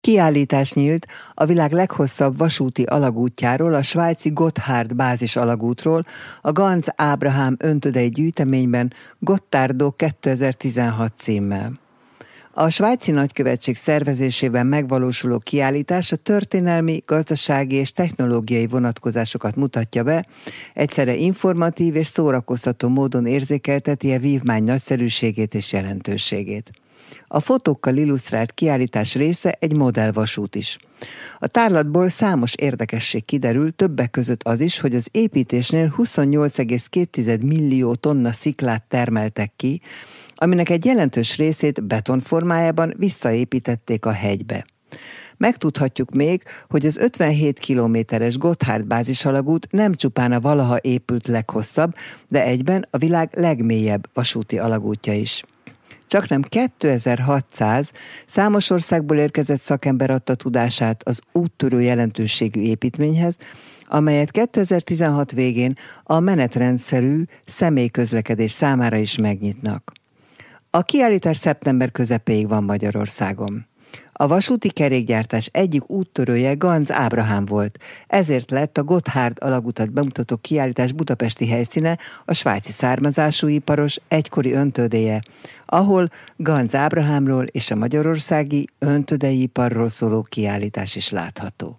Kiállítás nyílt a világ leghosszabb vasúti alagútjáról, a svájci Gotthard bázis alagútról, a Ganz Ábrahám öntödei gyűjteményben Gotthardok 2016 címmel. A svájci nagykövetség szervezésében megvalósuló kiállítás a történelmi, gazdasági és technológiai vonatkozásokat mutatja be, egyszerre informatív és szórakoztató módon érzékelteti a vívmány nagyszerűségét és jelentőségét. A fotókkal illusztrált kiállítás része egy modellvasút is. A tárlatból számos érdekesség kiderül, többek között az is, hogy az építésnél 28,2 millió tonna sziklát termeltek ki, aminek egy jelentős részét betonformájában visszaépítették a hegybe. Megtudhatjuk még, hogy az 57 kilométeres Gotthard bázisalagút nem csupán a valaha épült leghosszabb, de egyben a világ legmélyebb vasúti alagútja is. Csaknem 2600 számos országból érkezett szakember adta tudását az úttörő jelentőségű építményhez, amelyet 2016 végén a menetrendszerű személyközlekedés számára is megnyitnak. A kiállítás szeptember közepéig van Magyarországon. A vasúti kerékgyártás egyik úttörője Ganz Ábrahám volt, ezért lett a Gotthard alagutat bemutató kiállítás budapesti helyszíne a svájci származású iparos egykori öntödéje, ahol Ganz Ábrahámról és a magyarországi öntödei iparról szóló kiállítás is látható.